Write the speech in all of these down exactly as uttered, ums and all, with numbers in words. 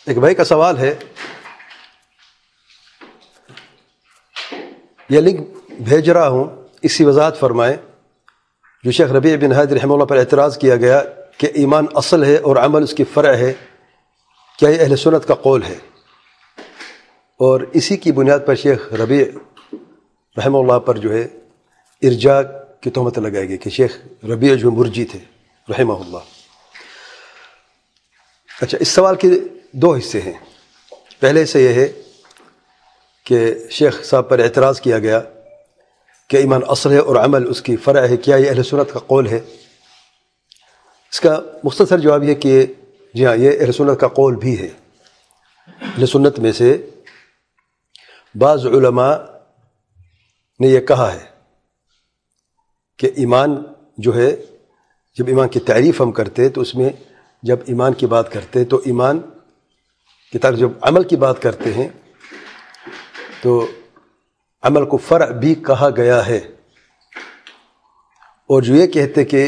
ایک بھائی کا سوال ہے، یہ لنک بھیج رہا ہوں، اس کی وضاحت فرمائیں۔ جو شیخ ربیع بن ہادی رحمہ اللہ پر اعتراض کیا گیا کہ ایمان اصل ہے اور عمل اس کی فرع ہے، کیا یہ اہل سنت کا قول ہے؟ اور اسی کی بنیاد پر شیخ ربیع رحمہ اللہ پر جو ہے ارجاء کی تہمت لگائے گی کہ شیخ ربیع جو مرجی تھے رحمہ اللہ۔ اچھا، اس سوال کے دو حصے ہیں۔ پہلے سے یہ ہے کہ شیخ صاحب پر اعتراض کیا گیا کہ ایمان اصل ہے اور عمل اس کی فرع ہے، کیا یہ اہل سنت کا قول ہے؟ اس کا مختصر جواب یہ کہ جی ہاں، یہ اہل سنت کا قول بھی ہے۔ اہل سنت میں سے بعض علماء نے یہ کہا ہے کہ ایمان جو ہے، جب ایمان کی تعریف ہم کرتے تو اس میں جب ایمان کی بات کرتے تو ایمان کی تعریف، جب عمل کی بات کرتے ہیں تو عمل کو فرع بھی کہا گیا ہے۔ اور جو یہ کہتے کہ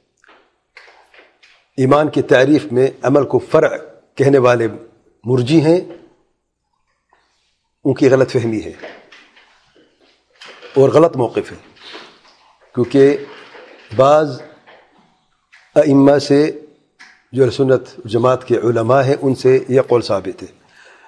ایمان کی تعریف میں عمل کو فرع کہنے والے مرجی ہیں، ان کی غلط فہمی ہے اور غلط موقف ہے، کیونکہ بعض ائمہ سے جو اہل سنت جماعت کے علماء ہیں ان سے یہ قول ثابت ہے۔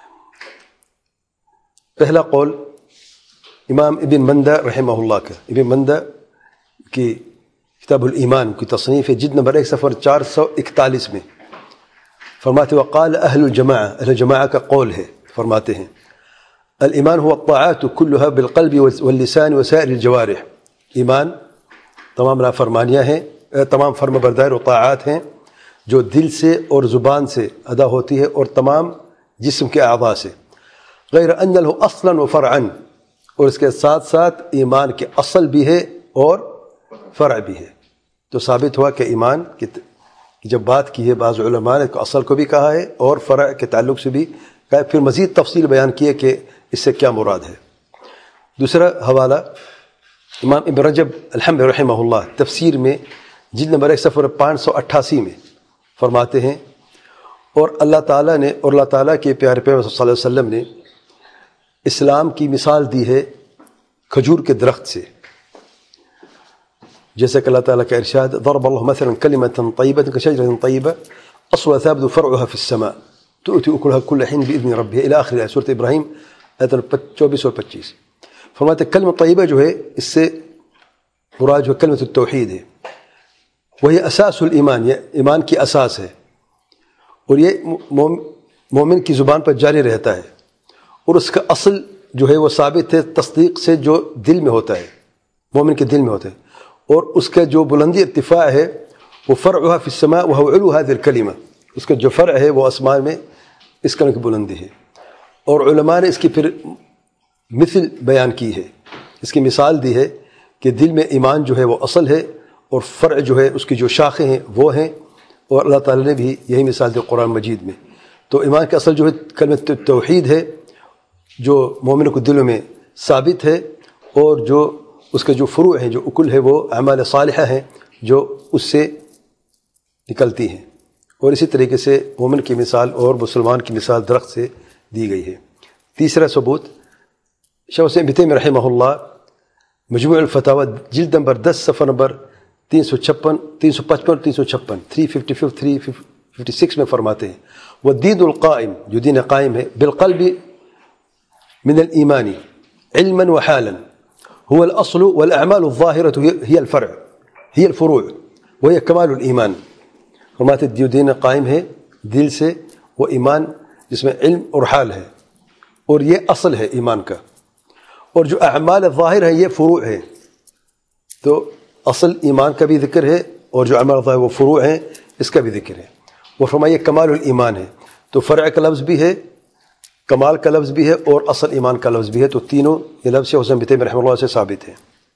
پہلا قول امام ابن مندہ رحمہ اللہ کا، ابن مندہ کی کتاب الایمان کی تصنیف ہے، جلد نمبر ایک صفحہ چار سو اکتالیس میں فرماتے وقال اہل الجماعہ، اہل جماعہ کا قول ہے، فرماتے ہیں الایمان هو الطاعات كلها بالقلب واللسان وسائر الجوارح، ایمان تمام نافرمانیاں ہیں، تمام فرما بردار و طاعات ہیں جو دل سے اور زبان سے ادا ہوتی ہے اور تمام جسم کے اعضاء سے، غیر ان له اصلا و فرعا، اور اس کے ساتھ ساتھ ایمان کے اصل بھی ہے اور فرع بھی ہے۔ تو ثابت ہوا کہ ایمان کی جب بات کی ہے بعض علماء نے تو اصل کو بھی کہا ہے اور فرع کے تعلق سے بھی کہا ہے، پھر مزید تفصیل بیان کی ہے کہ اس سے کیا مراد ہے۔ دوسرا حوالہ امام ابن رجب الحنبلی رحمہ اللہ تفسیر میں جلد نمبر ایک صفحہ پانچ سو اٹھاسی میں فرماتے ہیں اور اللہ تعالیٰ نے اور اللہ تعالیٰ کے پیارے پیغمبر صلی اللہ علیہ وسلم نے اسلام کی مثال دی ہے کھجور کے درخت سے، جیسے کہ اللہ تعالیٰ کا ارشاد ضرب اللہ مثلا کلمة طیبة کشجرة طیبة اصلها ثابت فرعها في السماء تؤتي اکلها كل حين بإذن ربها الى آخر آیت سورۃ ابراہیم آیت چوبیس اور پچیس۔ فرماتے کلمہ طیبہ جو ہے اس سے مراد جو کلمۃ التوحید ہے، وہی اساس الایمان، یہ ایمان کی اساس ہے، اور یہ مومن کی زبان پر جاری رہتا ہے، اور اس کا اصل جو ہے وہ ثابت ہے تصدیق سے جو دل میں ہوتا ہے، مومن کے دل میں ہوتا ہے، اور اس کا جو بلندی ارتفاع ہے وہ فرعها فی السماء وهو علو هذه الکلمہ، اس کا جو فرع ہے وہ آسمان میں اس کلمہ کی بلندی ہے۔ اور علماء نے اس کی پھر مثل بیان کی ہے، اس کی مثال دی ہے کہ دل میں ایمان جو ہے وہ اصل ہے اور فرع جو ہے اس کی جو شاخیں ہیں وہ ہیں، اور اللہ تعالیٰ نے بھی یہی مثال دی قرآن مجید میں۔ تو ایمان کا اصل جو ہے کلمۃ توحید ہے جو مومنوں کو دلوں میں ثابت ہے، اور جو اس کے جو فروع ہیں، جو اکل ہے، وہ اعمال صالحہ ہیں جو اس سے نکلتی ہیں، اور اسی طریقے سے مومن کی مثال اور مسلمان کی مثال درخت سے دی گئی ہے۔ تیسرا ثبوت شیخ حسین ابن تیمیہ رحمہ اللہ مجموع الفتاوی جلد نمبر دس صفحہ نمبر تین سو چھپن تین سو پچپن اور تین سو چھپن three fifty five three fifty six میں فرماتے ہیں والدین القائم، جو دین قائم ہے، بالقلب من الایمان علما وحالا هو الاصل والاعمال الظاهرة هي الفرع هي الفروع وهي كمال الایمان۔ فرماتے جو دین قائم ہے دل سے، وہ ایمان جس میں علم اور حال ہے، اور یہ اصل ہے ایمان کا، اور جو اعمال ظاہر ہے یہ فروع ہے۔ تو اصل ایمان کا بھی ذکر ہے اور جو اعمال ظاہر وہ فروع ہیں اس کا بھی ذکر ہے۔ وہ فرمائے کمال الایمان ہے، تو فرع کا لفظ بھی ہے، کمال کا لفظ بھی ہے، اور اصل ایمان کا لفظ بھی ہے، تو تینوں یہ لفظ شیخ حسین ابن تیمیہ رحمہ اللہ سے ثابت ہے۔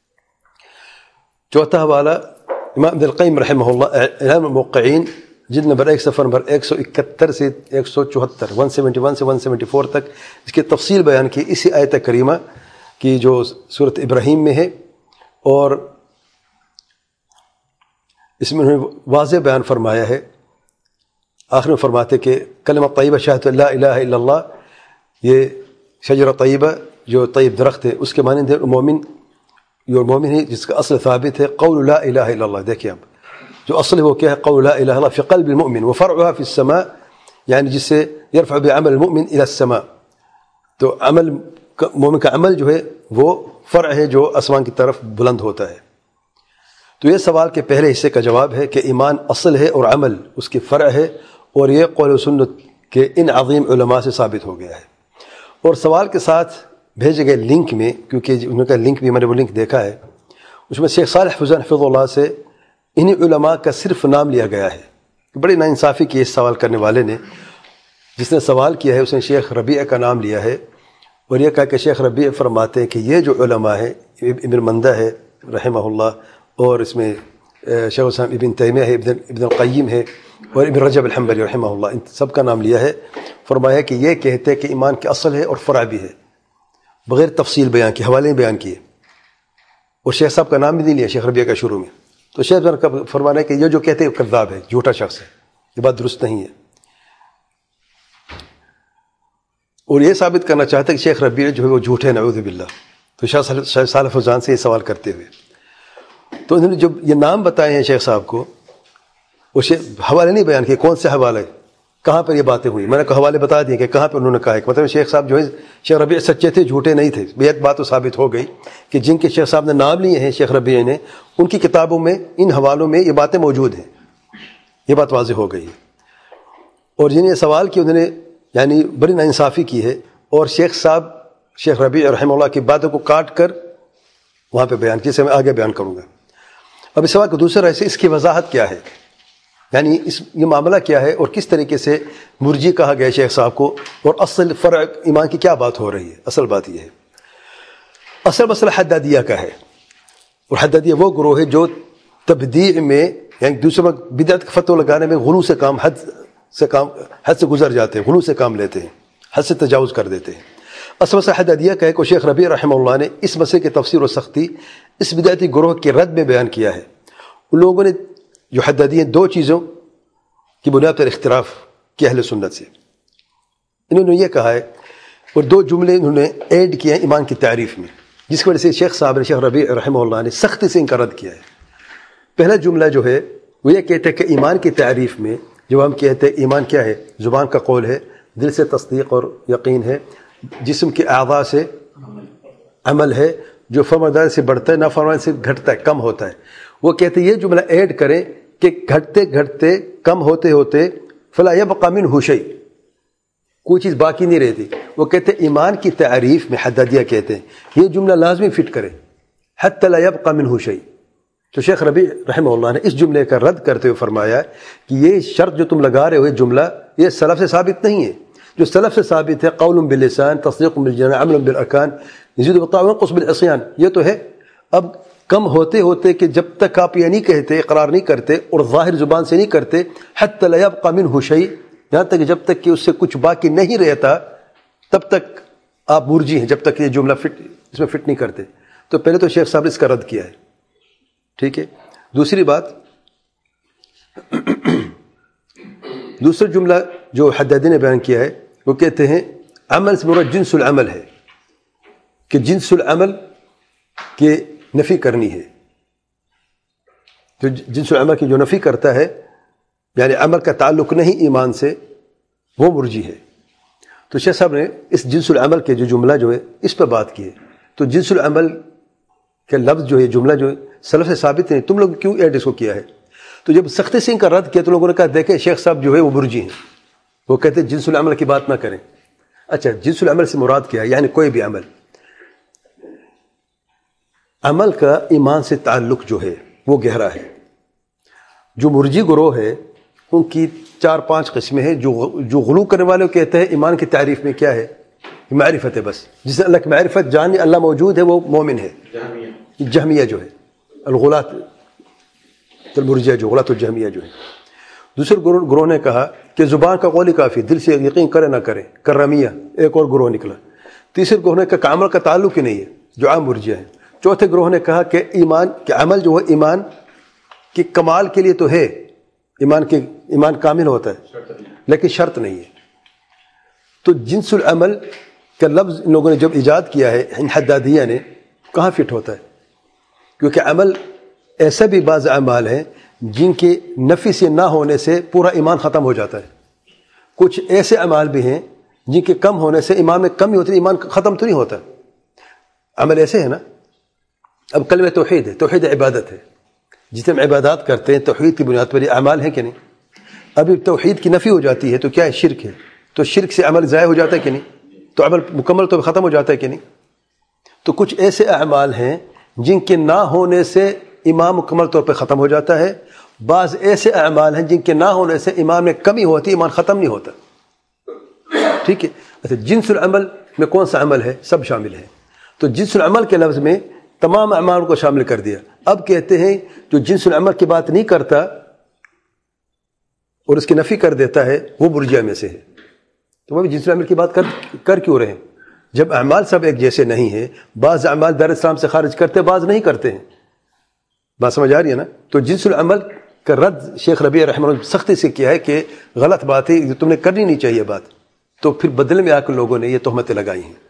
چوتھا حوالہ امام ابن القیم رحمہ اللہ اعلام الموقعین جلد نمبر ایک صفحہ نمبر ایک سو اکہتر سے ایک سو چوہتر ون سیونٹی ون سے ون سیونٹی فور تک اس کی تفصیل بیان کی اسی آیت کریمہ کی جو سورۃ ابراہیم میں ہے، اور اس میں انہوں نے واضح بیان فرمایا ہے آخر میں فرماتے کہ کلمہ طیبہ شہادت لا الہ الا اللہ، یہ شجرہ طیبہ جو طیب درخت ہے اس کے مانند ہے. مومن جو مومن ہے جس کا اصل ثابت ہے قول لا الہ الا اللہ. دیکھیے اب جو اصل ہے وہ کیا ہے؟ قول لا الہ الا اللہ فی قلب المؤمن وفرعها فی السماء، یعنی جس سے یرفع بعمل المؤمن الى السماء. تو عمل مومن کا عمل جو ہے وہ فرع ہے جو آسمان کی طرف بلند ہوتا ہے. تو یہ سوال کے پہلے حصے کا جواب ہے کہ ایمان اصل ہے اور عمل اس کی فرع ہے، اور یہ قول و سنت کے ان عظیم علماء سے ثابت ہو گیا ہے. اور سوال کے ساتھ بھیجے گئے لنک میں، کیونکہ انہوں کا لنک بھی میں نے وہ لنک دیکھا ہے، اس میں شیخ صالح فوزان حفظ اللہ سے انہی علماء کا صرف نام لیا گیا ہے. بڑی ناانصافی کی اس سوال کرنے والے نے، جس نے سوال کیا ہے اس نے شیخ ربیع کا نام لیا ہے، اور یہ کہا کہ شیخ ربیع فرماتے ہیں کہ یہ جو علماء ہے، ابن مندہ ہے رحمہ اللہ، اور اس میں شیخ الاسلام ابن تیمیہ ہے، ابن ابن القیم ہے، اور ابن رجب الحنبلی رحمہ اللہ، ان سب کا نام لیا ہے. فرمایا کہ یہ کہتے ہیں کہ ایمان کی اصل ہے اور فرع بھی ہے، بغیر تفصیل بیان کی، حوالے بیان کیے، اور شیخ صاحب کا نام بھی نہیں لیا شیخ ربیع کا شروع میں. تو شیخ صاحب کا فرمانا ہے کہ یہ جو کہتے ہیں کذاب ہے، جھوٹا شخص ہے، یہ بات درست نہیں ہے. اور یہ ثابت کرنا چاہتے ہیں کہ شیخ ربیع جو ہے وہ جھوٹے ہیں، نعوذ باللہ. تو شیخ صالح فوزان سے یہ سوال کرتے ہوئے تو انہوں نے جب یہ نام بتائے ہیں شیخ صاحب کو، وہ حوالے نہیں بیان کیے کون سے حوالے، کہاں پر یہ باتیں ہوئی. میں نے حوالے بتا دیے کہ کہاں پر انہوں نے کہا ہے. مطلب شیخ صاحب جو ہے شیخ ربیع سچے تھے، جھوٹے نہیں تھے. بے بات تو ثابت ہو گئی کہ جن کے شیخ صاحب نے نام لیے ہیں شیخ ربیع نے، ان کی کتابوں میں ان حوالوں میں یہ باتیں موجود ہیں. یہ بات واضح ہو گئی ہے. اور جنہیں یہ سوال کیا انہوں نے یعنی بڑی ناانصافی کی ہے، اور شیخ صاحب شیخ ربیع رحمہ اللہ کی باتوں کو کاٹ کر وہاں پہ بیان کیا، جسے میں آگے بیان کروں گا. اب اس سوال کا دوسرا ایسے اس کی وضاحت کیا ہے، یعنی اس یہ معاملہ کیا ہے، اور کس طریقے سے مرجی کہا گیا شیخ صاحب کو، اور اصل فرع ایمان کی کیا بات ہو رہی ہے. اصل بات یہ ہے، اصل مسئلہ حدادیہ کا ہے. اور حدادیہ وہ گروہ ہے جو تبدیع میں یعنی دوسروں بدعت کا فتویٰ لگانے میں غلو سے کام حد سے کام حد سے گزر جاتے ہیں، غلو سے کام لیتے ہیں، حد سے تجاوز کر دیتے ہیں. اصل مسئلہ حدادیہ کا ہے کہ شیخ ربیع رحمہ اللہ نے اس مسئلے کی تفسیر و سختی اس بدعتی گروہ کے رد میں بیان کیا ہے. ان لوگوں نے جو حدادیہ دو چیزوں کی بنیاد پر اختلاف کیا اہل سنت سے. انہوں نے یہ کہا ہے، اور دو جملے انہوں نے ایڈ کیے ہیں ایمان کی تعریف میں، جس کی وجہ سے شیخ صاحب نے شیخ ربیع رحمہ اللہ نے سختی سے ان کا رد کیا ہے. پہلا جملہ جو ہے وہ یہ کہتے ہیں کہ ایمان کی تعریف میں جو ہم کہتے ہیں ایمان کیا ہے، زبان کا قول ہے، دل سے تصدیق اور یقین ہے، جسم کے اعضاء سے عمل ہے، جو فرمانبرداری سے بڑھتا ہے، نافرمانی سے گھٹتا ہے، کم ہوتا ہے. وہ کہتے ہیں یہ جملہ ایڈ کریں کہ گھٹتے گھٹتے کم ہوتے ہوتے فلا یبقى منہ شیء، کوئی چیز باقی نہیں رہتی. وہ کہتے ہیں ایمان کی تعریف میں حدادیہ کہتے ہیں یہ جملہ لازمی فٹ کرے، حتی لا یبقى منہ شیء. تو شیخ ربیع رحمہ اللہ نے اس جملے کا رد کرتے ہوئے فرمایا کہ یہ شرط جو تم لگا رہے ہو جملہ یہ سلف سے ثابت نہیں ہے. جو سلف سے ثابت ہے قول باللسان، تصدیق بالجنان، عمل بالارکان، یزید بالطاعة وینقص بالعصیان، یہ تو ہے. اب کم ہوتے ہوتے کہ جب تک آپ یہ نہیں کہتے، اقرار نہیں کرتے اور ظاہر زبان سے نہیں کرتے، حتی لا یبقى منہ شیء، یہاں تک جب تک کہ اس سے کچھ باقی نہیں رہتا تب تک آپ مرجی ہیں، جب تک یہ جملہ فٹ اس میں فٹ نہیں کرتے. تو پہلے تو شیخ صاحب نے اس کا رد کیا ہے، ٹھیک ہے. دوسری بات، دوسرا جملہ جو حدادی نے بیان کیا ہے وہ کہتے ہیں عمل سے مراد جنس العمل ہے، کہ جنس العمل کی نفی کرنی ہے. تو جنس العمل کی جو نفی کرتا ہے یعنی عمل کا تعلق نہیں ایمان سے، وہ مرجی ہے. تو شیخ صاحب نے اس جنس العمل کے جو جملہ جو ہے اس پہ بات کی ہے. تو جنس العمل کے لفظ جو ہے جملہ جو ہے سلف سے ثابت نہیں، تم لوگ کیوں ایڈ اس کو کیا ہے؟ تو جب سختی سے ان کا رد کیا تو لوگوں نے کہا دیکھیں شیخ صاحب جو ہے وہ مرجی ہیں، وہ کہتے ہیں جنس العمل کی بات نہ کریں. اچھا جنس العمل سے مراد کیا ہے؟ یعنی کوئی بھی عمل، عمل کا ایمان سے تعلق جو ہے وہ گہرا ہے. جو مرجی گروہ ہے ان کی چار پانچ قسمیں ہیں. جو جو غلو کرنے والے کہتے ہیں ایمان کی تعریف میں کیا ہے؟ معرفت ہے بس، جس نے اللہ کی معرفت جانی اللہ موجود ہے وہ مومن ہے. جہمیہ جو ہے الغلاۃ المرجیہ، جو غلاۃ الجہمیہ جو ہے. دوسرے گروہ نے کہا کہ زبان کا قول ہی کافی، دل سے یقین کرے نہ کرے، کرمیہ ایک اور گروہ نکلا. تیسرے گروہ نے کہا کہ عمل کا تعلق ہی نہیں ہے، جو عام مرجیہ ہے. چوتھے گروہ نے کہا کہ ایمان کہ عمل جو ہے ایمان کے کمال کے لیے تو ہے، ایمان کے ایمان کامل ہوتا ہے لیکن شرط نہیں ہے. تو جنس العمل کا لفظ ان لوگوں نے جب ایجاد کیا ہے ان حدادیہ نے, کہاں فٹ ہوتا ہے؟ کیونکہ عمل ایسا بھی بعض اعمال ہیں جن کے نفی سے نہ ہونے سے پورا ایمان ختم ہو جاتا ہے. کچھ ایسے اعمال بھی ہیں جن کے کم ہونے سے ایمان میں کمی ہوتی ہے, ایمان ختم تو نہیں ہوتا. عمل ایسے ہے نا, اب کلمہ توحید ہے, توحید عبادت ہے, جتنے ہم عبادات کرتے ہیں توحید کی بنیاد پر یہ اعمال ہیں کہ نہیں. ابھی توحید کی نفی ہو جاتی ہے تو کیا ہے؟ شرک ہے. تو شرک سے عمل ضائع ہو جاتا ہے کہ نہیں؟ تو عمل مکمل تو ختم ہو جاتا ہے کہ نہیں؟ تو کچھ ایسے اعمال ہیں جن کے نہ ہونے سے ایمان مکمل طور پہ ختم ہو جاتا ہے, بعض ایسے اعمال ہیں جن کے نہ ہونے سے ایمان میں کمی ہوتی ہے, ایمان ختم نہیں ہوتا. ٹھیک ہے. اچھا, جنس العمل میں کون سا عمل ہے؟ سب شامل ہے. تو جنس العمل کے لفظ میں تمام اعمال کو شامل کر دیا. اب کہتے ہیں جو جنس العمل کی بات نہیں کرتا اور اس کی نفی کر دیتا ہے وہ مرجئہ میں سے ہے. تو وہ بھی جنس العمل کی بات کر کر کیوں رہے ہیں جب اعمال سب ایک جیسے نہیں ہیں؟ بعض اعمال دار اسلام سے خارج کرتے, بعض نہیں کرتے ہیں. بات سمجھ آ رہی ہے نا؟ تو جنس العمل کا رد شیخ ربیع رحمہ اللہ سختی سے کیا ہے کہ غلط بات ہے, تم نے کرنی نہیں چاہیے بات. تو پھر بدلے میں آ کر لوگوں نے یہ تہمتیں لگائی ہیں.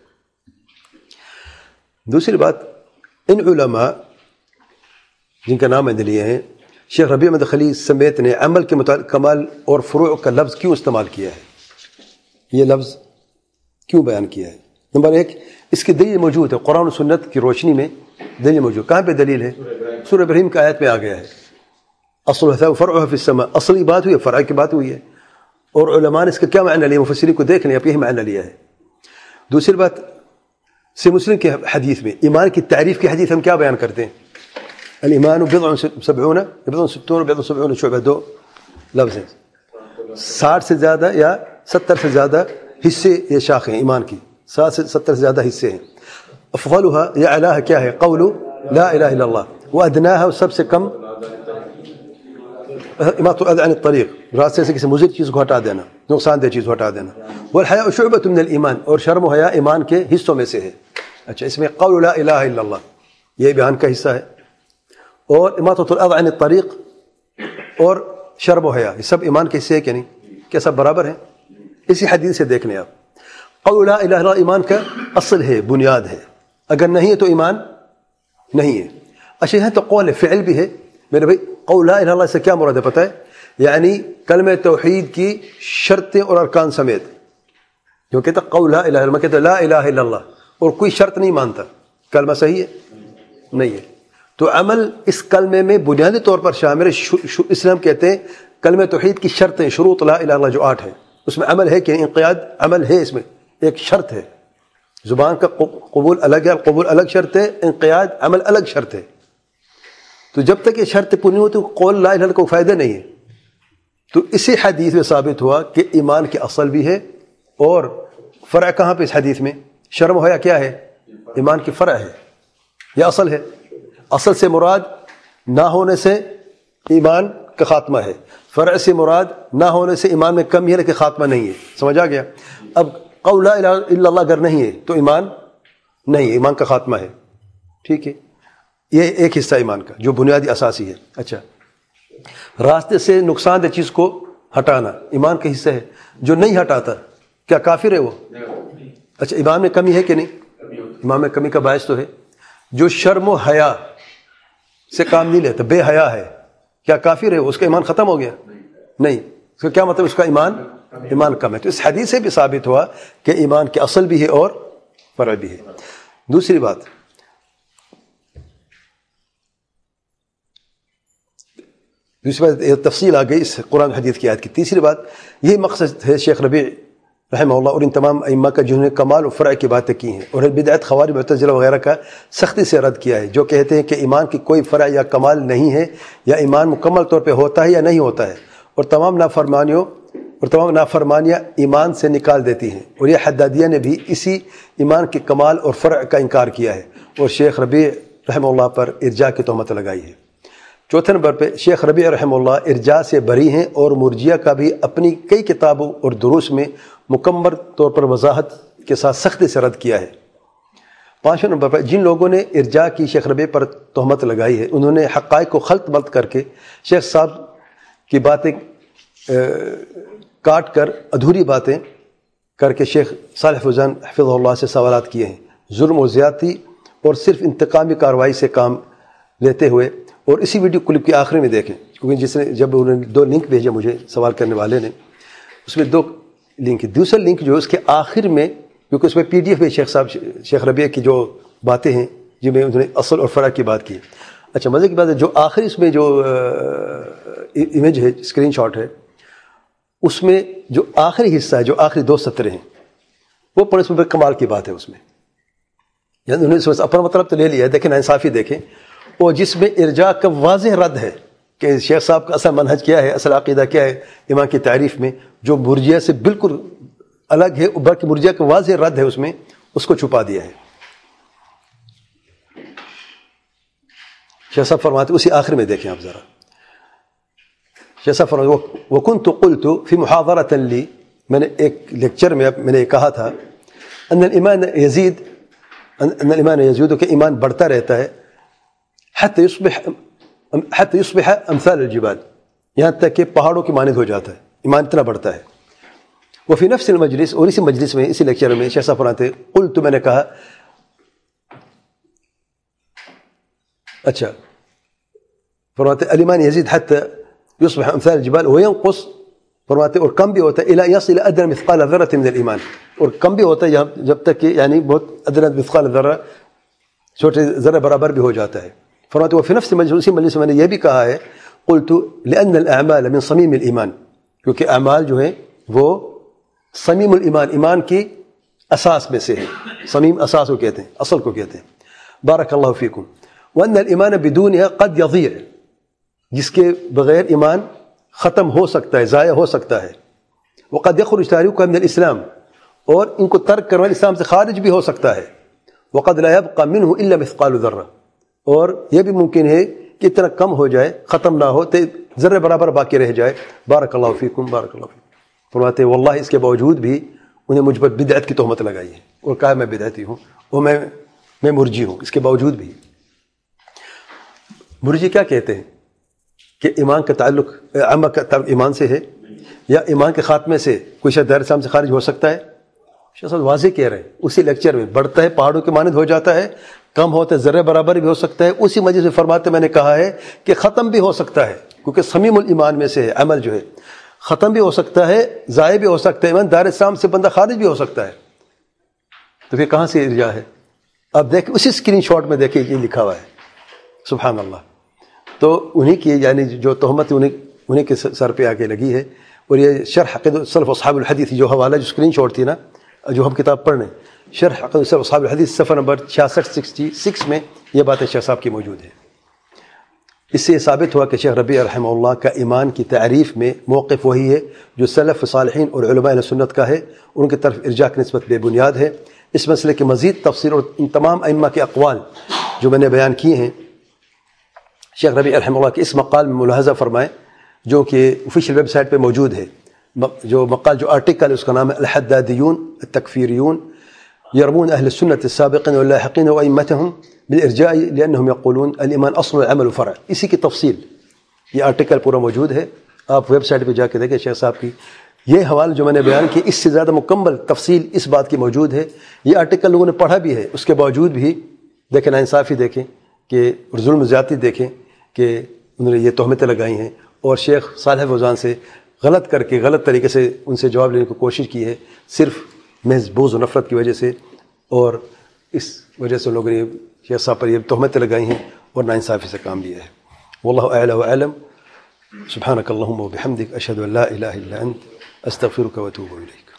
دوسری بات, ان علماء جن کا نام میں نے لیے ہیں, شیخ ربیع احمد خلیل سمیت نے عمل کے متعلق کمال اور فروع کا لفظ کیوں استعمال کیا ہے؟ یہ لفظ کیوں بیان کیا ہے؟ نمبر ایک, اس کی دلیل موجود ہے قرآن و سنت کی روشنی میں. دلیل موجود کہاں پہ دلیل ہے؟ سورہ ابراہیم کی آیت میں آ گیا ہے, اصلها وفرعها في السماء. اصلی بات ہوئی ہے, فرع کی بات ہوئی ہے. اور علماء نے اس کا کیا معنی لیا؟ مفسرین کو دیکھ لیں, اب یہی معنی لیا ہے. دوسری بات, صحیح مسلم کے حدیث میں ایمان کی تعریف کی حدیث ہم کیا بیان کرتے ہیں؟ الایمان بضع سبعون بضع ستون بضع سبعون شعبہ, دو لفظ ہیں. ساٹھ سے زیادہ یا ستر سے زیادہ حصے یہ شاخیں ایمان کی, ساٹھ سے ستر سے زیادہ حصے ہیں. افضلها یا اعلیٰ کیا ہے؟ قول لا الہ الا اللہ. وادناها, سب سے کم اماطۃ الاذى عن الطریق, راستے سے کسی مضر چیز کو ہٹا دینا, نقصان دہ چیز کو ہٹا دینا. والحیاء شعبۃ من الایمان, اور شرم و حیا ایمان کے حصوں میں سے ہے. اچھا, اس میں قول لا الہ الا اللہ یہ بیان کا حصہ ہے, اور اماطۃ الاذى عن الطریق اور شرم و حیا یہ سب ایمان کے حصے ہیں کہ نہیں؟ کیا سب برابر ہیں؟ اسی حدیث سے دیکھ لیں آپ. قول لا الہ الا اللہ ایمان کا اصل ہے, بنیاد ہے. اگر نہیں ہے تو ایمان نہیں ہے. اچھا, یہاں تو قول ہے, فعل بھی ہے میرے بھائی. قول لا الہ الا اللہ سے کیا مراد ہے پتہ ہے؟ یعنی کلمہ توحید کی شرطیں اور ارکان سمیت. جو کہتا قول لا الہ الا اللہ, کہتا لا الہ الا اللہ اور کوئی شرط نہیں مانتا, کلمہ صحیح ہے نہیں ہے. تو عمل اس کلمے میں بنیادی طور پر شامل ہے. اسلام کہتے ہیں کلمہ توحید کی شرطیں, شروط لا الہ الا اللہ جو آٹھ ہیں, اس میں عمل ہے کہ انقیاد عمل ہے, اس میں ایک شرط ہے. زبان کا قبول الگ ہے, قبول الگ شرط ہے, انقیاد عمل الگ شرط ہے. تو جب تک یہ شرط پوری نہیں ہوتی قول لا الہ الا اللہ کو فائدہ نہیں ہے. تو اسی حدیث میں ثابت ہوا کہ ایمان کی اصل بھی ہے اور فرع کہاں پہ؟ اس حدیث میں شرم و حیا کیا ہے؟ ایمان کی فرع ہے یا اصل ہے. اصل سے مراد نہ ہونے سے ایمان کا خاتمہ ہے, فرع سے مراد نہ ہونے سے ایمان میں کمی ہے لیکن خاتمہ نہیں ہے. سمجھ آ گیا؟ اب قول لا الہ الا اللہ اگر نہیں ہے تو ایمان نہیں ہے, ایمان کا خاتمہ ہے. ٹھیک ہے, یہ ایک حصہ ایمان کا جو بنیادی اساسی ہے. اچھا, راستے سے نقصان دہ چیز کو ہٹانا ایمان کا حصہ ہے. جو نہیں ہٹاتا کیا کافر ہے وہ؟ اچھا, ایمان میں کمی ہے کہ نہیں؟ ایمان میں کمی کا باعث تو ہے. جو شرم و حیا سے کام نہیں لیتا, بے حیا ہے, کیا کافر ہے وہ؟ اس کا ایمان ختم ہو گیا نہیں. اس کا کیا مطلب؟ اس کا ایمان ایمان کم ہے. تو اس حدیث سے بھی ثابت ہوا کہ ایمان کی اصل بھی ہے اور فرع بھی ہے. دوسری بات, دوسری بات یہ تفصیل آ گئی اس قرآن حدیث کی آیت کی. تیسری بات, یہ مقصد ہے شیخ ربیع رحمہ اللہ اور ان تمام ائمہ کا جنہوں نے کمال و فرع کی باتیں کی ہیں اور بدعت, خوارج, معتزلہ وغیرہ کا سختی سے رد کیا ہے, جو کہتے ہیں کہ ایمان کی کوئی فرع یا کمال نہیں ہے, یا ایمان مکمل طور پہ ہوتا ہے یا نہیں ہوتا ہے, اور تمام نافرمانیوں اور تمام نافرمانیاں ایمان سے نکال دیتی ہیں. اور یہ حدادیہ نے بھی اسی ایمان کے کمال اور فرع کا انکار کیا ہے اور شیخ ربیع رحمہ اللہ پر ارجاء کی تہمت لگائی ہے. چوتھے نمبر پہ شیخ ربیع رحمہ اللہ ارجاء سے بری ہیں اور مرجیہ کا بھی اپنی کئی کتابوں اور دروس میں مکمل طور پر وضاحت کے ساتھ سختی سے رد کیا ہے. پانچویں نمبر پر جن لوگوں نے ارجاء کی شیخ ربیع پر تہمت لگائی ہے, انہوں نے حقائق کو خلط ملط کر کے شیخ صاحب کی باتیں کاٹ کر ادھوری باتیں کر کے شیخ صالح فوزان حفظہ اللہ سے سوالات کیے ہیں، ظلم و زیادتی اور صرف انتقامی کارروائی سے کام لیتے ہوئے. اور اسی ویڈیو کلپ کے آخر میں دیکھیں، کیونکہ جس نے جب انہوں نے دو لنک بھیجے مجھے سوال کرنے والے نے، اس میں دو لنک، دوسرا لنک جو ہے اس کے آخر میں، کیونکہ اس میں پی ڈی ایف میں شیخ صاحب شیخ ربیع کی جو باتیں ہیں جن میں انہوں نے اصل اور فرع کی بات کی. اچھا مزے کی بات ہے، جو آخری اس میں جو امیج ہے، اسکرین شاٹ ہے، اس میں جو آخری حصہ ہے، جو آخری دو سطریں ہیں، وہ پڑھنے اس میں کمال کی بات ہے. اس میں یعنی انہوں نے اپنا مطلب تو لے لیا ہے، دیکھیں انصافی دیکھیں، اور جس میں ارجاء کا واضح رد ہے کہ شیخ صاحب کا اصل منہج کیا ہے، اصل عقیدہ کیا ہے ایمان کی تعریف میں، جو مرجئہ سے بالکل الگ ہے، بلکہ مرجئہ کا واضح رد ہے اس میں، اس کو چھپا دیا ہے. شیخ صاحب فرماتے اسی آخر میں دیکھیں آپ ذرا، شیخ صاحب فرماتے وَكُنْتُ قُلْتُ فِي مُحَاضَرَةً لِّي، میں نے ایک لیکچر میں میں نے کہا تھا، ان الایمان یزید ان الایمان یزید کہ ایمان بڑھتا رہتا ہے، حتی یصبح حتی یصبح امثال الجبال، یہاں تک کہ پہاڑوں کی مانند ہو جاتا ہے، ایمان اتنا بڑھتا ہے. وفی نفس المجلس، اور اسی مجلس میں اسی لیکچر میں شیخ صاحب فرماتے قلت، میں نے کہا اچھا فرماتے الایمان یزید حتی یصبح امثال الجبال وینقص، فرماتے اور کم بھی ہوتا ہے الی یصل ادنى مثقال ذرة من الایمان، اور کم بھی ہوتا ہے جب تک کہ یعنی بہت ادنى مثقال ذرہ، چھوٹے ذرہ برابر بھی ہو جاتا ہے. فرماتے وفی نفس المجلس، اسی مجلس میں نے یہ بھی کہا ہے قلت لان الاعمال من صمیم الایمان، کیونکہ اعمال جو ہیں وہ صمیم الایمان، ایمان کی اساس میں سے ہے. صمیم اساس کو کہتے ہیں، اصل کو کہتے ہیں. بارک اللہ فیکم. وان الایمان بدونها قد یضیع، جس کے بغیر ایمان ختم ہو سکتا ہے، ضائع ہو سکتا ہے. وقد یخرج تارکها من الاسلام، اور ان کو ترک کرنے والا اسلام سے خارج بھی ہو سکتا ہے. وقد لا يبقى منه الا مثقال ذرہ، اور یہ بھی ممکن ہے کہ اتنا کم ہو جائے، ختم نہ ہو، ذرے برابر باقی رہ جائے. بارک اللہ فیکم، بارک اللہ فیکم. فرماتے واللہ اس کے باوجود بھی انہیں مجھ پر بدعت کی تہمت لگائی ہے، اور کہا میں بدعتی ہوں اور میں میں مرجی ہوں. اس کے باوجود بھی مرجی کیا کہتے ہیں کہ ایمان کا تعلق عمل کا تعلق ایمان سے ہے، یا ایمان کے خاتمے سے کوئی شخص دائرہ اسلام سے خارج ہو سکتا ہے. شیخ صاحب واضح کہہ رہے ہیں اسی لیکچر میں، بڑھتا ہے پہاڑوں کے مانند ہو جاتا ہے، کم ہوتا ہے ذرے برابر بھی ہو سکتا ہے. اسی مجلس میں فرماتے میں نے کہا ہے کہ ختم بھی ہو سکتا ہے، کیونکہ صمیم الایمان میں سے ہے عمل جو ہے، ختم بھی ہو سکتا ہے، ضائع بھی ہو سکتا ہے، ایمان دار اسلام سے بندہ خارج بھی ہو سکتا ہے. تو پھر کہاں سے ارجاء ہے؟ اب دیکھ اسی اسکرین شاٹ میں دیکھیں یہ لکھا ہوا ہے. سبحان اللہ. تو انہی کی یعنی جو تہمت انہیں انہیں کے سر پہ آ کے لگی ہے. اور یہ شرح عقیدۃ السلف اصحاب الحدیث جو حوالہ جو اسکرین شاٹ تھی نا، جو ہم کتاب پڑھ رہے ہیں، شرح عقیدۃ السلف اصحاب الحدیث صفحہ نمبر چھیاسٹھ سکسٹی سکس میں یہ باتیں شیخ صاحب کی موجود ہے. اس سے یہ ثابت ہوا کہ شیخ ربیع رحمہ اللہ کا ایمان کی تعریف میں موقف وہی ہے جو سلف صالحین اور علماء اہل سنت کا ہے، ان کی طرف ارجاء کی نسبت بے بنیاد ہے. اس مسئلے کی مزید تفسیر اور ان تمام ائمہ کے اقوال جو میں نے بیان کیے ہیں، شیخ ربیع رحمہ اللہ کے اس مقال میں ملاحظہ فرمائیں، جو کہ آفیشیل ویب سائٹ پہ موجود ہے. جو مقال جو آرٹیکل ہے اس کا نام ہے الحدادیون التکفیریون یرمون اہل السنت السابقین واللاحقین وائمتهم بالارجاء لانهم يقولون الايمان اصل والعمل فرع. اسی کی تفصیل یہ آرٹیکل پورا موجود ہے، آپ ویب سائٹ پہ جا کے دیکھیں. شیخ صاحب کی یہ حوالہ جو میں نے بیان کیا، اس سے زیادہ مکمل تفصیل اس بات کی موجود ہے. یہ آرٹیکل لوگوں نے پڑھا بھی ہے، اس کے باوجود بھی دیکھیں ناانصافی دیکھیں کہ ظلم زیادتی دیکھیں کہ انہوں نے یہ تہمتیں لگائی ہیں، اور شیخ صالح فوزان سے غلط کر کے غلط طریقے سے ان سے جواب لینے کی کوشش کی ہے، صرف محض بغض و نفرت کی وجہ سے. اور اس وجہ سے لوگوں نے شیخ صاحب پر یہ تہمتیں لگائی ہیں اور ناانصافی سے کام لیا ہے. واللہ اعلی واعلم. سبحانک اللہم وبحمدک اشہد ان لا الہ الا انت استغفرک واتوب الیک.